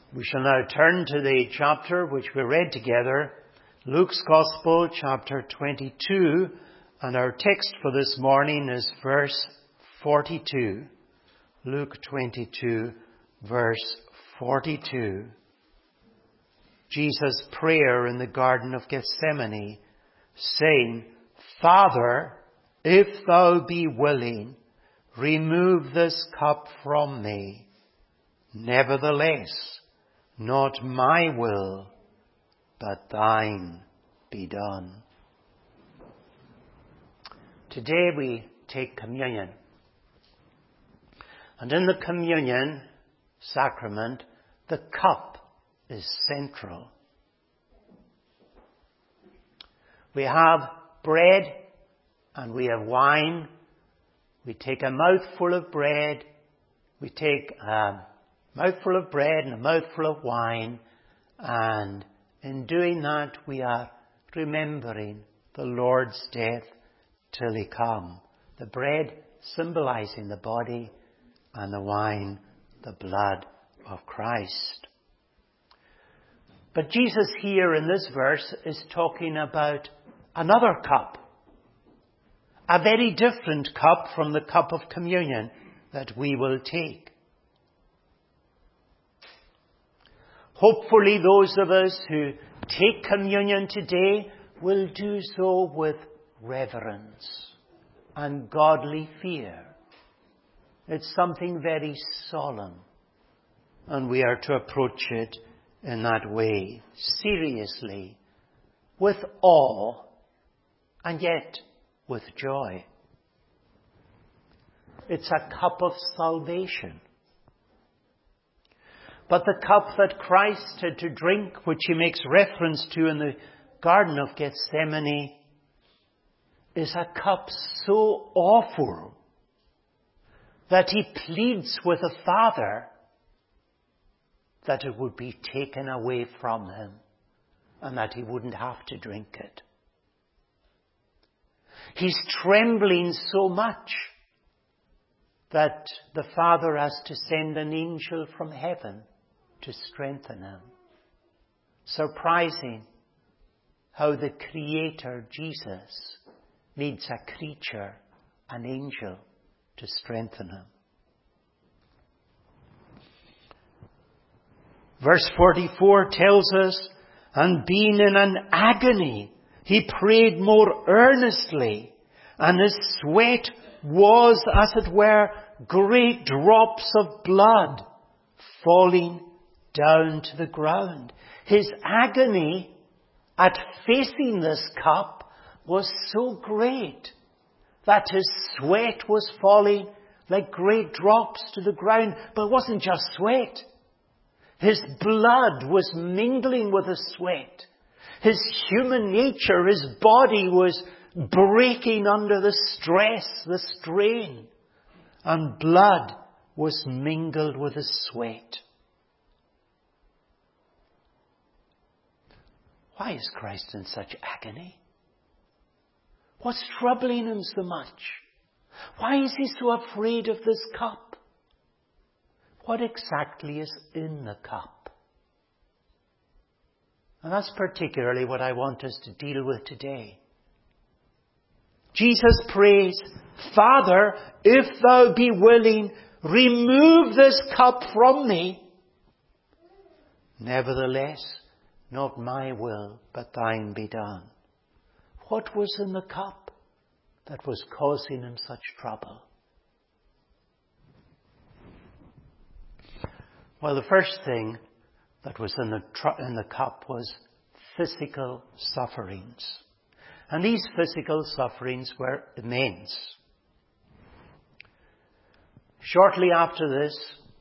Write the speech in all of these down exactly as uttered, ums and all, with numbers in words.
We shall now turn to the chapter which we read together, Luke's Gospel, chapter twenty-two, and our text for this morning is verse forty-two. Luke twenty-two, verse forty-two. Jesus' prayer in the Garden of Gethsemane, saying, Father, if thou be willing, remove this cup from me. Nevertheless, not my will, but thine be done. Today we take communion. And in the communion sacrament, the cup is central. We have bread and we have wine. We take a mouthful of bread. We take a mouthful of bread and a mouthful of wine. And in doing that, we are remembering the Lord's death till He come. The bread symbolizing the body and the wine, the blood of Christ. But Jesus here in this verse is talking about another cup. A very different cup from the cup of communion that we will take. Hopefully those of us who take communion today will do so with reverence and godly fear. It's something very solemn, and we are to approach it in that way, seriously, with awe, and yet with joy. It's a cup of salvation. But the cup that Christ had to drink, which He makes reference to in the Garden of Gethsemane, is a cup so awful that He pleads with the Father that it would be taken away from Him and that He wouldn't have to drink it. He's trembling so much that the Father has to send an angel from heaven to strengthen Him. Surprising how the Creator, Jesus, needs a creature, an angel, to strengthen Him. Verse forty-four tells us, and being in an agony, He prayed more earnestly, and His sweat was, as it were, great drops of blood falling down to the ground. His agony at facing this cup was so great that His sweat was falling like great drops to the ground. But it wasn't just sweat. His blood was mingling with His sweat. His human nature, His body was breaking under the stress, the strain. And blood was mingled with His sweat. Why is Christ in such agony? What's troubling Him so much? Why is He so afraid of this cup? What exactly is in the cup? And that's particularly what I want us to deal with today. Jesus prays, Father, if thou be willing, remove this cup from me. Nevertheless, not my will, but thine be done. What was in the cup that was causing Him such trouble? Well, the first thing that was in the, tr- in the cup was physical sufferings. And these physical sufferings were immense. Shortly after this,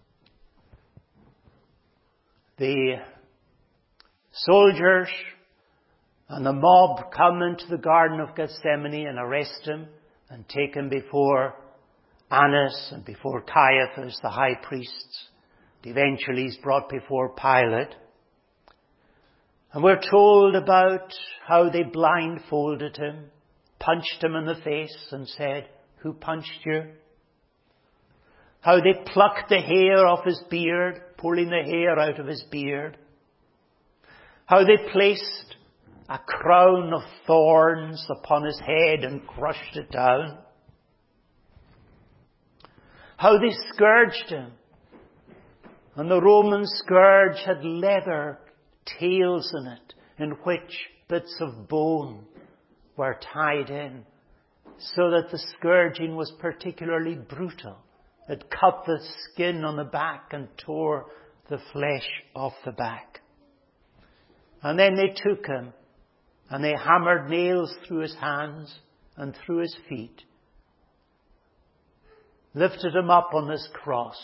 the soldiers and the mob come into the Garden of Gethsemane and arrest Him and take Him before Annas and before Caiaphas, the high priests. Eventually He's brought before Pilate. And we're told about how they blindfolded Him, punched Him in the face and said, Who punched you? How they plucked the hair off His beard, pulling the hair out of his beard. How they placed a crown of thorns upon his head and crushed it down. How they scourged him. And the Roman scourge had leather tails in it, in which bits of bone were tied in, so that the scourging was particularly brutal. It cut the skin on the back and tore the flesh off the back. And then they took him and they hammered nails through his hands and through his feet, lifted him up on this cross,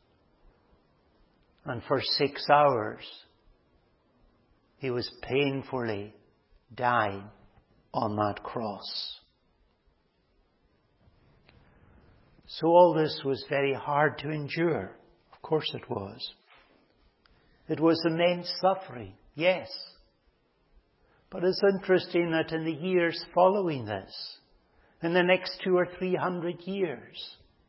and for six hours he was painfully dying on that cross. So all this was very hard to endure. Of course it was. It was immense suffering, yes. But it's interesting that in the years following this, in the next two or three hundred years,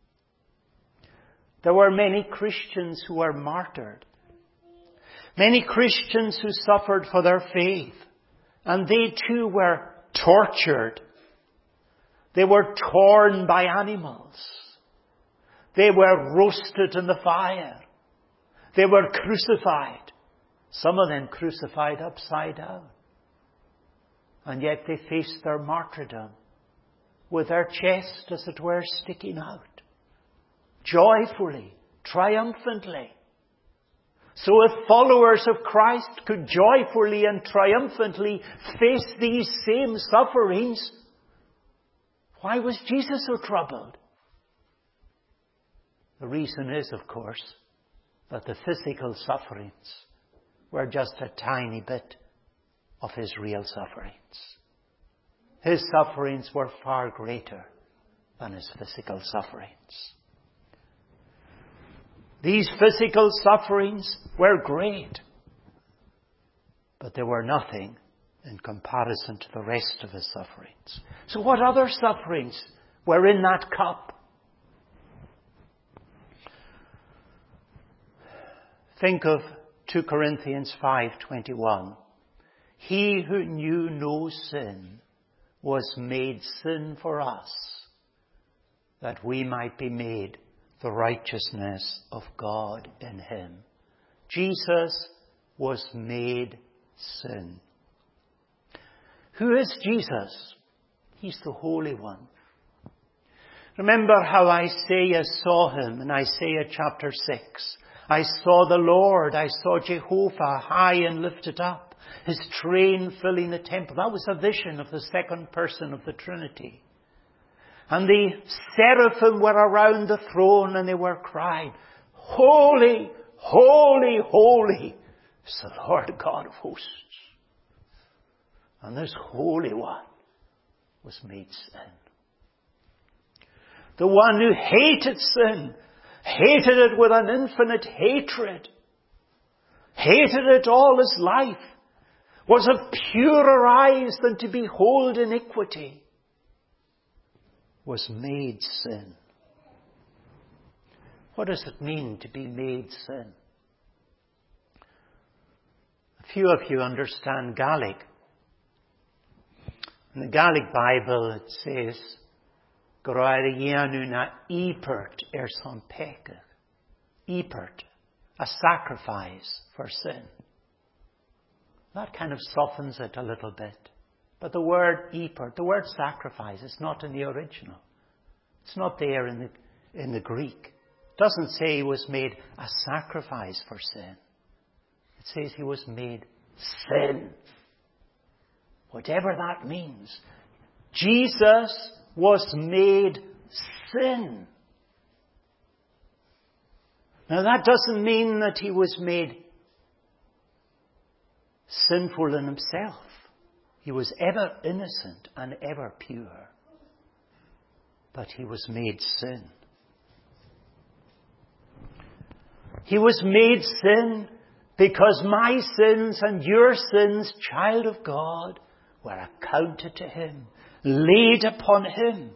there were many Christians who were martyred. Many Christians who suffered for their faith. And they too were tortured. They were torn by animals. They were roasted in the fire. They were crucified. Some of them crucified upside down. And yet they faced their martyrdom with their chest, as it were, sticking out. Joyfully, triumphantly. So if followers of Christ could joyfully and triumphantly face these same sufferings, why was Jesus so troubled? The reason is, of course, that the physical sufferings were just a tiny bit of his real sufferings. His sufferings were far greater than his physical sufferings. These physical sufferings were great, but they were nothing in comparison to the rest of his sufferings. So what other sufferings were in that cup? Think of two Corinthians five twenty-one. He who knew no sin was made sin for us, that we might be made the righteousness of God in him. Jesus was made sin. Who is Jesus? He's the Holy One. Remember how Isaiah saw him in Isaiah chapter six. I saw the Lord, I saw Jehovah high and lifted up, his train filling the temple. That was a vision of the second person of the Trinity. And the seraphim were around the throne and they were crying, Holy, holy, holy is the Lord God of hosts. And this Holy One was made sin. The one who hated sin, hated it with an infinite hatred, hated it all his life, was of purer eyes than to behold iniquity, was made sin. What does it mean to be made sin? A few of you understand Gaelic. In the Gaelic Bible it says, na epert er son peke. Epert, a sacrifice for sin. That kind of softens it a little bit. But the word epert, the word sacrifice, is not in the original. It's not there in the, in the Greek. It doesn't say he was made a sacrifice for sin. It says he was made sin. Whatever that means. Jesus was made sin. Now that doesn't mean that he was made sinful in himself. He was ever innocent and ever pure. But he was made sin. He was made sin because my sins and your sins, child of God, were accounted to him, laid upon him,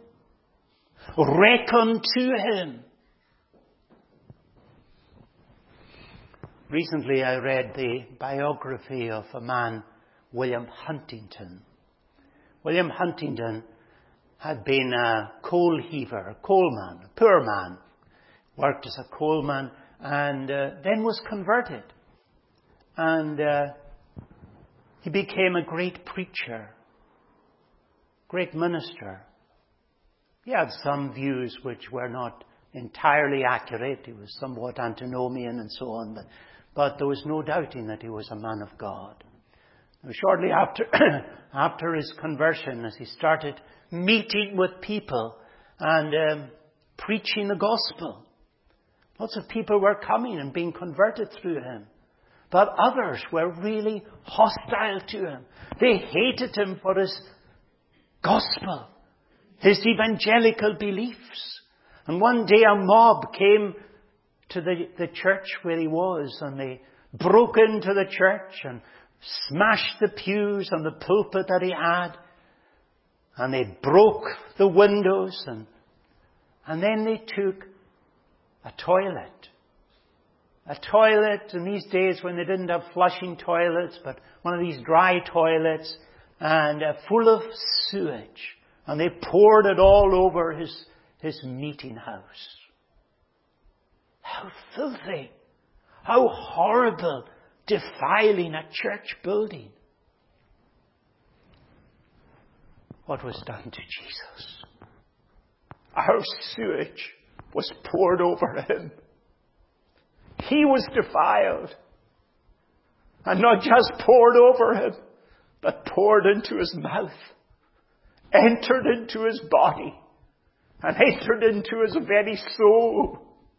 reckoned to him. Recently I read the biography of a man, William Huntington. William Huntington had been a coal heaver, a coalman, a poor man, worked as a coalman, and uh, then was converted. And uh, he became a great preacher, great minister. He had some views which were not entirely accurate. He was somewhat antinomian and so on, but, but there was no doubting that he was a man of God. Now, shortly after, after his conversion, as he started meeting with people and um, preaching the gospel, lots of people were coming and being converted through him. But others were really hostile to him. They hated him for his gospel, his evangelical beliefs. And one day a mob came to the, the church where he was, and they broke into the church and smashed the pews and the pulpit that he had. And they broke the windows, and, and then they took a toilet. A toilet in these days when they didn't have flushing toilets, but one of these dry toilets, and uh, full of sewage. And they poured it all over his, his meeting house. How filthy! How horrible! Defiling a church building. What was done to Jesus? Our sewage was poured over him. He was defiled. And not just poured over him, but poured into his mouth, entered into his body, and entered into his very soul.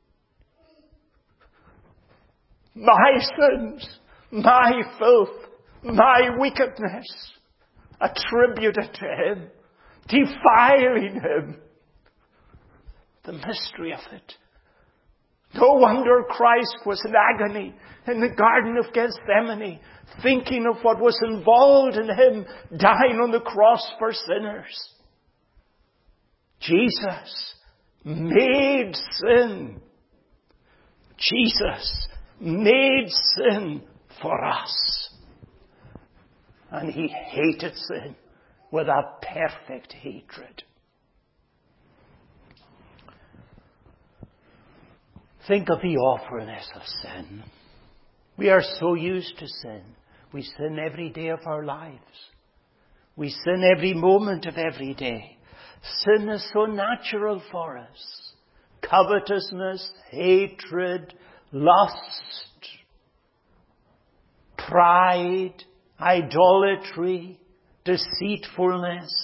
My sins, my filth, my wickedness, attributed to him, defiling him. The mystery of it. No wonder Christ was in agony in the Garden of Gethsemane, thinking of what was involved in him dying on the cross for sinners. Jesus made sin. Jesus made sin for us. And he hated sin with a perfect hatred. Think of the awfulness of sin. We are so used to sin. We sin every day of our lives. We sin every moment of every day. Sin is so natural for us. Covetousness, hatred, lust, pride, idolatry, deceitfulness.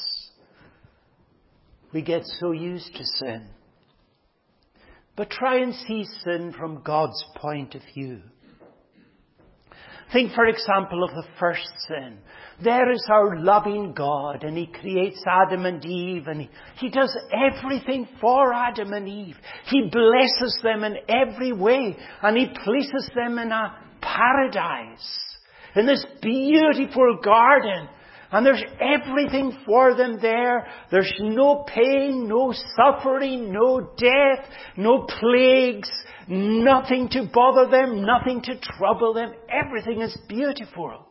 We get so used to sin. But try and see sin from God's point of view. Think, for example, of the first sin. There is our loving God, and he creates Adam and Eve, and he, he does everything for Adam and Eve. He blesses them in every way, and he places them in a paradise, in this beautiful garden. And there's everything for them there. There's no pain, no suffering, no death, no plagues, nothing to bother them, nothing to trouble them. Everything is beautiful.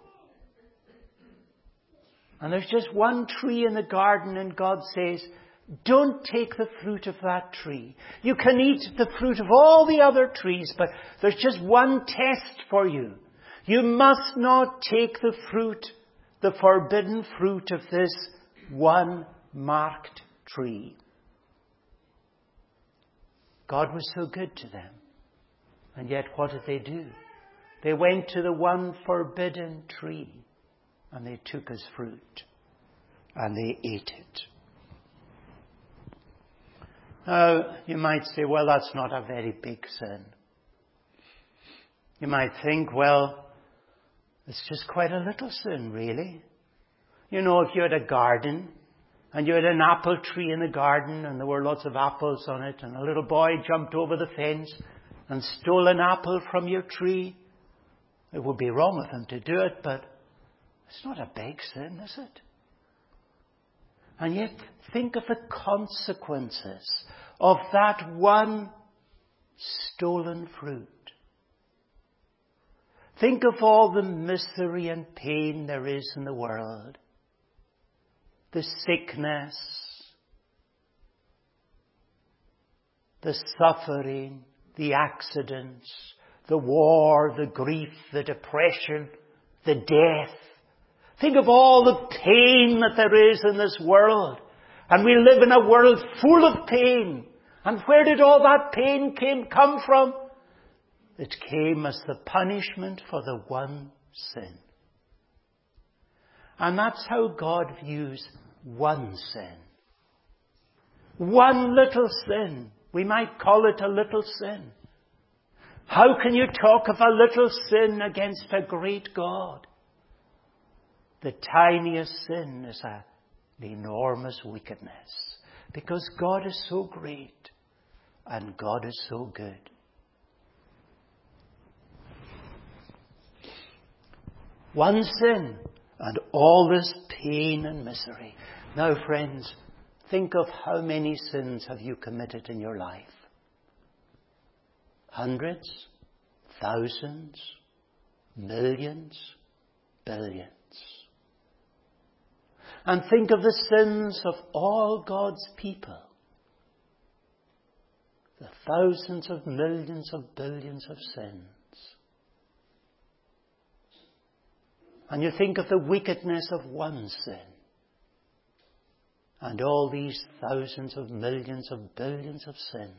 And there's just one tree in the garden, and God says, don't take the fruit of that tree. You can eat the fruit of all the other trees, but there's just one test for you. You must not take the fruit, the forbidden fruit of this one marked tree. God was so good to them. And yet what did they do? They went to the one forbidden tree, and they took his fruit, and they ate it. Now, you might say, well, that's not a very big sin. You might think, well, it's just quite a little sin, really. You know, if you had a garden, and you had an apple tree in the garden, and there were lots of apples on it, and a little boy jumped over the fence and stole an apple from your tree, it would be wrong of him to do it, but it's not a big sin, is it? And yet, think of the consequences of that one stolen fruit. Think of all the misery and pain there is in the world. The sickness, the suffering, the accidents, the war, the grief, the depression, the death. Think of all the pain that there is in this world. And we live in a world full of pain. And where did all that pain came, come from? It came as the punishment for the one sin. And that's how God views one sin. One little sin. We might call it a little sin. How can you talk of a little sin against a great God? The tiniest sin is an enormous wickedness. Because God is so great and God is so good. One sin and all this pain and misery. Now, friends, think of how many sins have you committed in your life. Hundreds, thousands, millions, billions. And think of the sins of all God's people. The thousands of millions of billions of sins. And you think of the wickedness of one sin. And all these thousands of millions of billions of sins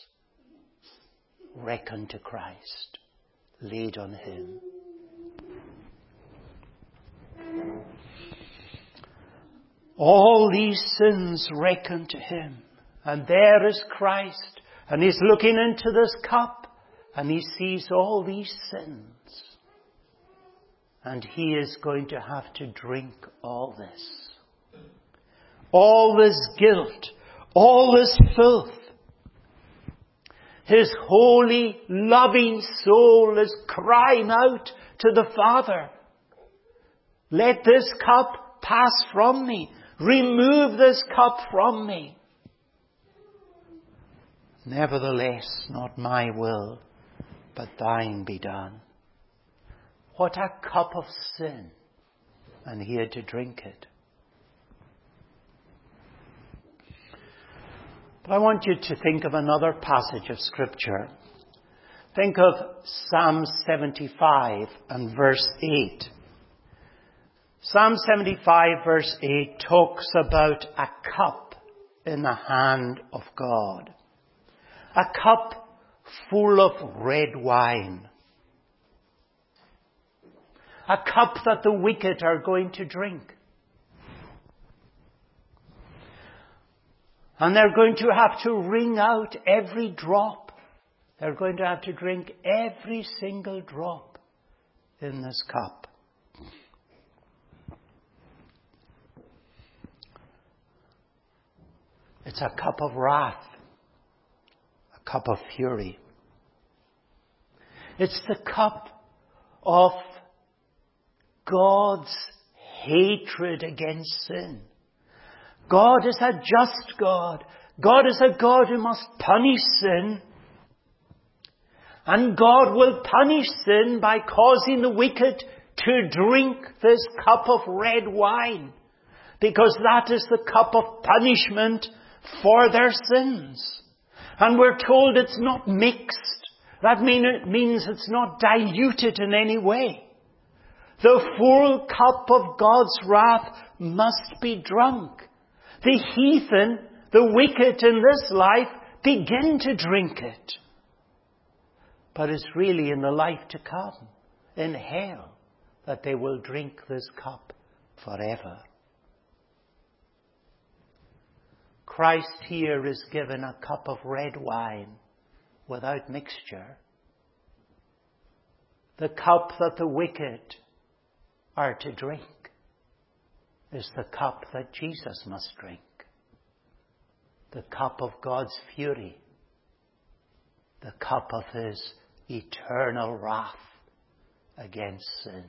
reckoned to Christ, laid on Him. All these sins reckoned to Him. And there is Christ. And He's looking into this cup. And He sees all these sins. And He is going to have to drink all this. All this guilt. All this filth. His holy, loving soul is crying out to the Father. Let this cup pass from me. Remove this cup from me. Nevertheless, not my will, but thine be done. What a cup of sin. And He had to drink it. But I want you to think of another passage of Scripture. Think of Psalm seventy-five and verse eight. Psalm seventy-five verse eight talks about a cup in the hand of God. A cup full of red wine. A cup that the wicked are going to drink. And they're going to have to wring out every drop. They're going to have to drink every single drop in this cup. It's a cup of wrath. A cup of fury. It's the cup of God's hatred against sin. God is a just God. God is a God who must punish sin. And God will punish sin by causing the wicked to drink this cup of red wine. Because that is the cup of punishment for their sins. And we're told it's not mixed. That mean, it means it's not diluted in any way. The full cup of God's wrath must be drunk. The heathen, the wicked in this life, begin to drink it. But it's really in the life to come, in hell, that they will drink this cup forever. Christ here is given a cup of red wine without mixture. The cup that the wicked are to drink is the cup that Jesus must drink. The cup of God's fury. The cup of His eternal wrath against sin.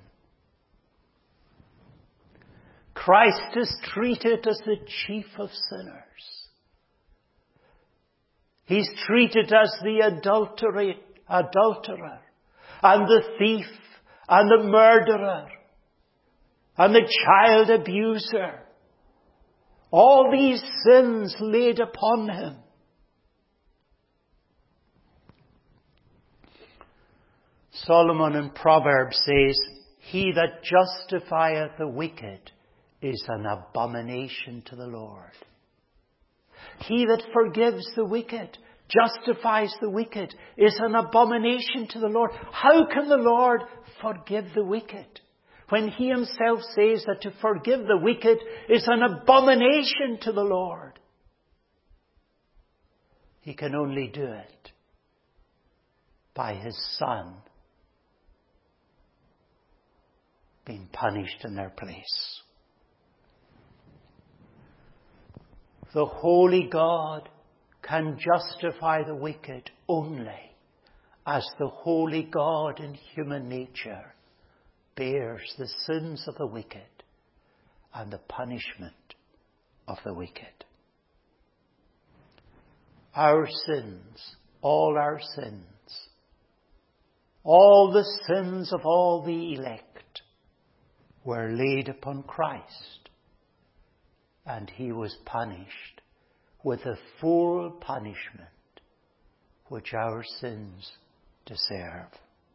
Christ is treated as the chief of sinners. He's treated as the adulterate, adulterer and the thief and the murderer and the child abuser. All these sins laid upon him. Solomon in Proverbs says, "He that justifieth the wicked is an abomination to the Lord." He that forgives the wicked, justifies the wicked, is an abomination to the Lord. How can the Lord forgive the wicked when he himself says that to forgive the wicked is an abomination to the Lord? He can only do it by his Son being punished in their place. The holy God can justify the wicked only as the holy God in human nature bears the sins of the wicked and the punishment of the wicked. Our sins, all our sins, all the sins of all the elect were laid upon Christ, and he was punished with the full punishment which our sins deserve.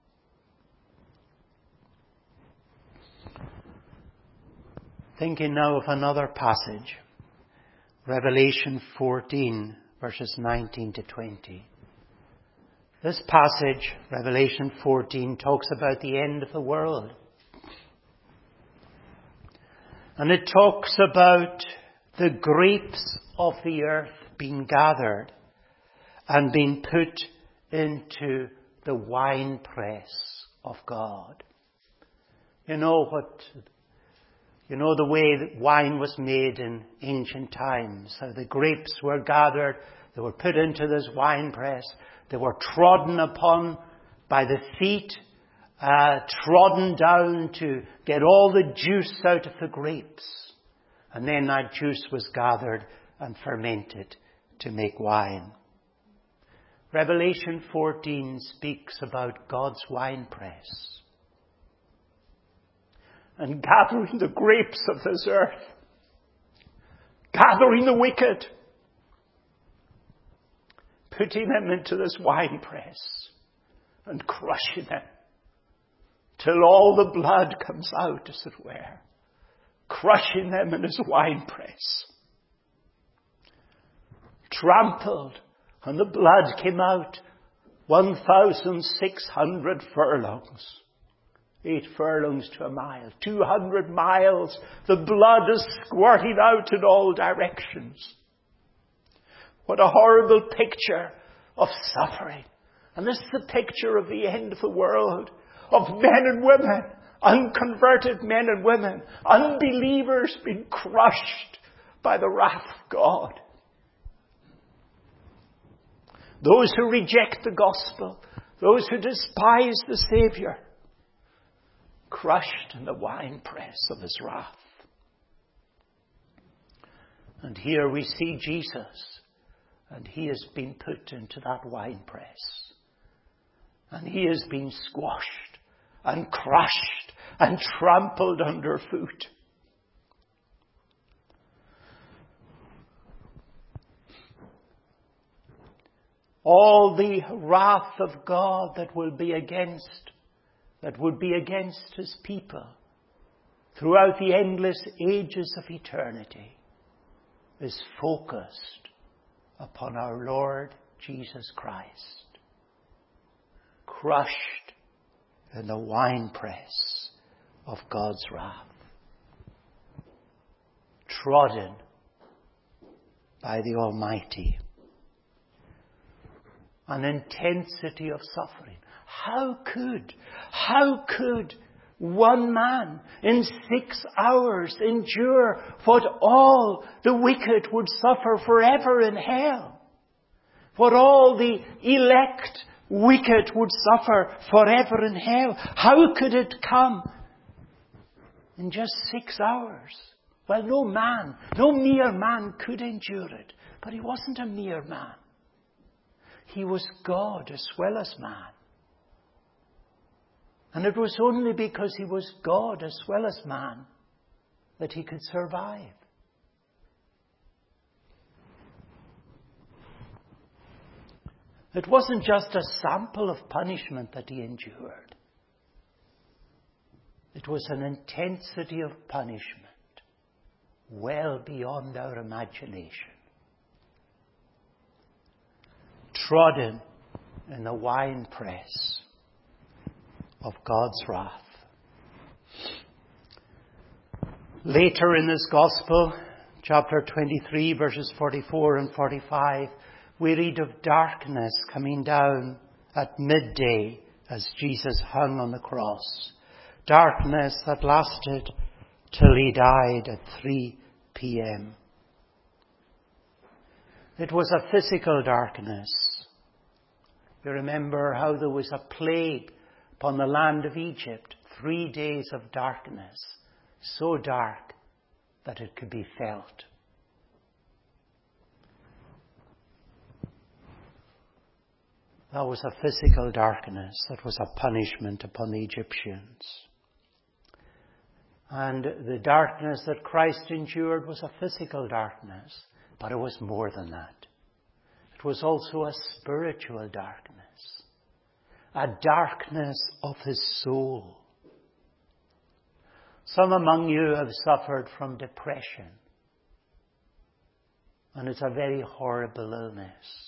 Thinking now of another passage, Revelation fourteen, verses nineteen to twenty. This passage, Revelation fourteen, talks about the end of the world. And it talks about the grapes of the earth being gathered and being put into the winepress of God. You know what, you know the way that wine was made in ancient times. How the grapes were gathered, they were put into this winepress, they were trodden upon by the feet, uh, trodden down to get all the juice out of the grapes. And then that juice was gathered and fermented to make wine. Revelation fourteen speaks about God's winepress and gathering the grapes of this earth, gathering the wicked, putting them into this winepress and crushing them till all the blood comes out, as it were, crushing them in his winepress. Trampled, and the blood came out one thousand six hundred furlongs. Eight furlongs to a mile. Two hundred miles. The blood is squirting out in all directions. What a horrible picture of suffering. And this is the picture of the end of the world. Of men and women, unconverted men and women, unbelievers being crushed by the wrath of God. Those who reject the gospel, those who despise the Saviour, crushed in the winepress of his wrath. And here we see Jesus, and he has been put into that winepress. And he has been squashed and crushed and trampled underfoot. All the wrath of God that will be against, that would be against his people throughout the endless ages of eternity is focused upon our Lord Jesus Christ, crushed in the winepress of God's wrath, trodden by the Almighty. An intensity of suffering. How could, how could one man in six hours endure what all the wicked would suffer forever in hell? What all the elect wicked would suffer forever in hell? How could it come in just six hours? Well, no man, no mere man could endure it. But he wasn't a mere man. He was God as well as man. And it was only because he was God as well as man that he could survive. It wasn't just a sample of punishment that he endured. It was an intensity of punishment well beyond our imagination. Trodden in the winepress of God's wrath. Later in this Gospel, chapter twenty-three, verses forty-four and forty-five, we read of darkness coming down at midday as Jesus hung on the cross. Darkness that lasted till he died at three p.m. It was a physical darkness. You remember how there was a plague upon the land of Egypt, three days of darkness, so dark that it could be felt. That was a physical darkness. That was a punishment upon the Egyptians. And the darkness that Christ endured was a physical darkness, but it was more than that. It was also a spiritual darkness, a darkness of his soul. Some among you have suffered from depression, and it's a very horrible illness.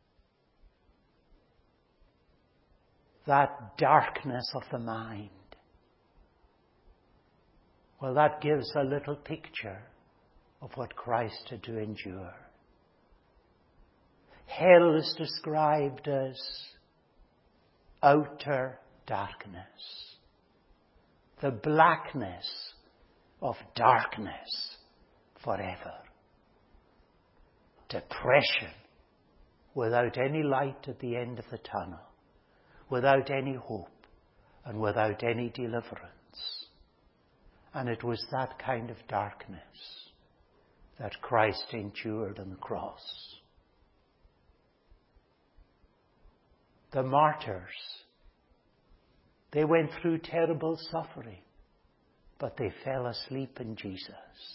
That darkness of the mind. Well, that gives a little picture of what Christ had to endure. Hell is described as outer darkness. The blackness of darkness forever. Depression without any light at the end of the tunnel. Without any hope and without any deliverance. And it was that kind of darkness that Christ endured on the cross. The martyrs, they went through terrible suffering, but they fell asleep in Jesus.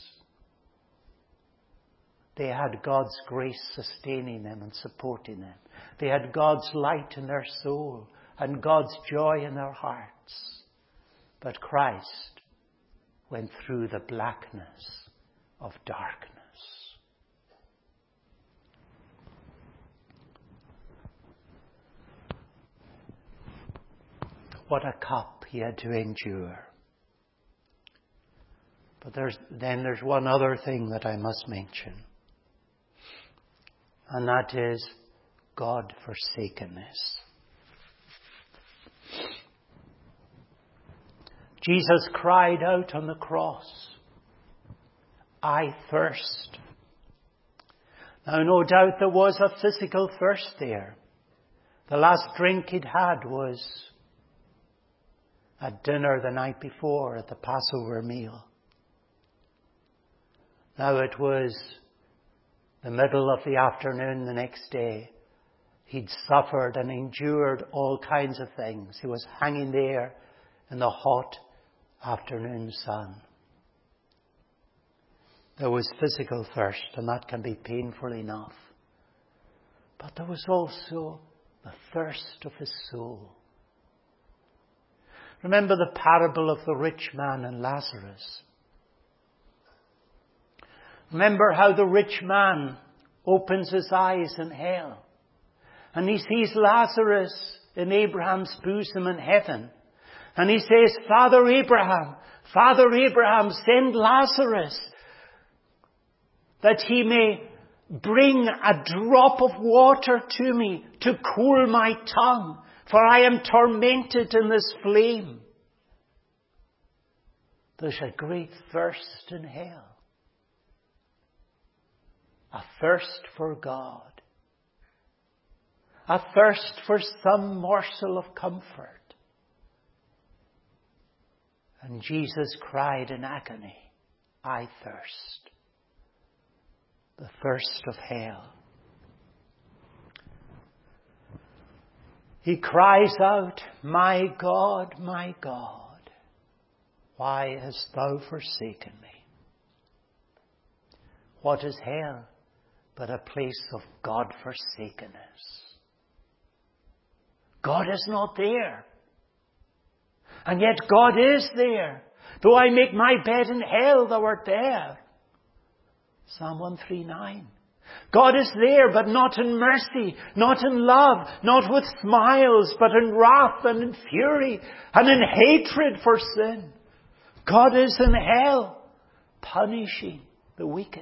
They had God's grace sustaining them and supporting them. They had God's light in their soul and God's joy in their hearts. But Christ went through the blackness of darkness. What a cup he had to endure. But there's, then there's one other thing that I must mention. And that is God-forsakenness. Jesus cried out on the cross, "I thirst." Now, no doubt there was a physical thirst there. The last drink he'd had was at dinner the night before at the Passover meal. Now it was the middle of the afternoon the next day. He'd suffered and endured all kinds of things. He was hanging there in the hot afternoon sun. There was physical thirst, and that can be painful enough. But there was also the thirst of his soul. Remember the parable of the rich man and Lazarus. Remember how the rich man opens his eyes in hell. And he sees Lazarus in Abraham's bosom in heaven. And he says, "Father Abraham, Father Abraham, send Lazarus that he may bring a drop of water to me to cool my tongue, for I am tormented in this flame." There's a great thirst in hell. A thirst for God. A thirst for some morsel of comfort. And Jesus cried in agony, "I thirst." The thirst of hell. He cries out, "My God, my God, why hast thou forsaken me?" What is hell but a place of God-forsakenness? God is not there. And yet God is there. Though I make my bed in hell, thou art there. Psalm one thirty-nine. God is there, but not in mercy, not in love, not with smiles, but in wrath and in fury and in hatred for sin. God is in hell, punishing the wicked.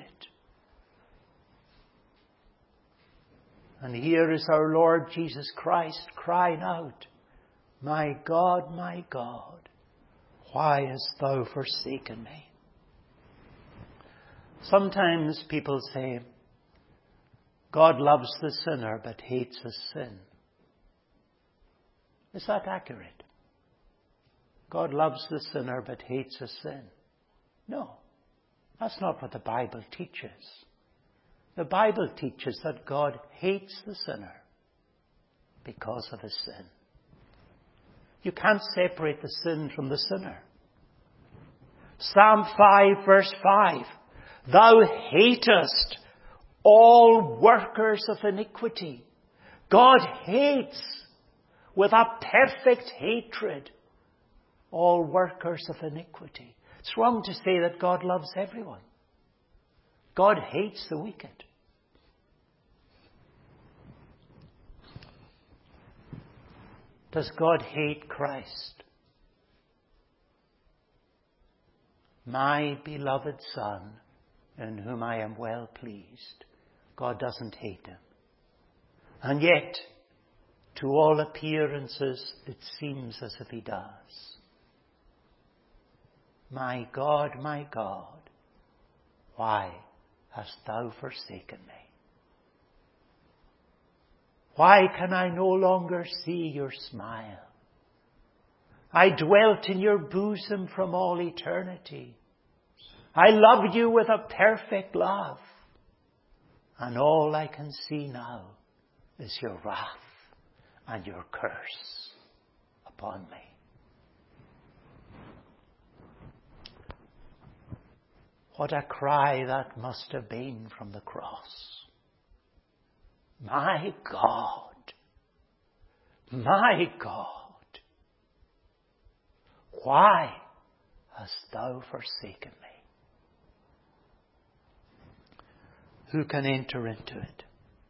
And here is our Lord Jesus Christ crying out, "My God, my God, why hast thou forsaken me?" Sometimes people say, God loves the sinner but hates his sin. Is that accurate? God loves the sinner but hates his sin. No, that's not what the Bible teaches. The Bible teaches that God hates the sinner because of his sin. You can't separate the sin from the sinner. Psalm five verse five. Thou hatest all workers of iniquity. God hates with a perfect hatred all workers of iniquity. It's wrong to say that God loves everyone. God hates the wicked. Does God hate Christ? My beloved Son, in whom I am well pleased. God doesn't hate him. And yet, to all appearances, it seems as if he does. My God, my God, why hast thou forsaken me? Why can I no longer see your smile? I dwelt in your bosom from all eternity. I loved you with a perfect love. And all I can see now is your wrath and your curse upon me. What a cry that must have been from the cross. My God, my God, why hast thou forsaken me? Who can enter into it?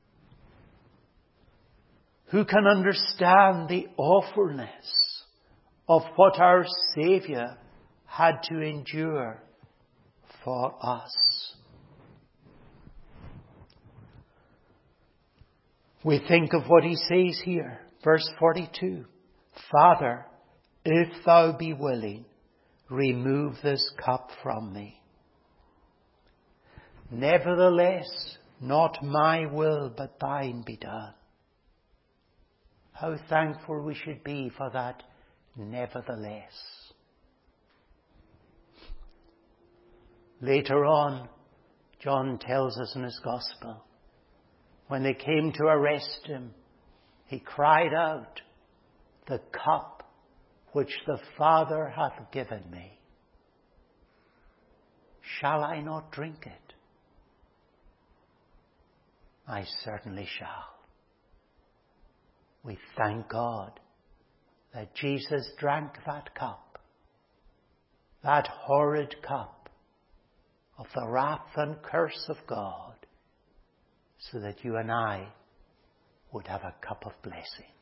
Who can understand the awfulness of what our Saviour had to endure for us? We think of what he says here, verse forty-two. Father, if thou be willing, remove this cup from me. Nevertheless, not my will, but thine be done. How thankful we should be for that nevertheless. Later on, John tells us in his Gospel, when they came to arrest him, he cried out, the cup which the Father hath given me, shall I not drink it? I certainly shall. We thank God that Jesus drank that cup, that horrid cup of the wrath and curse of God, so that you and I would have a cup of blessing.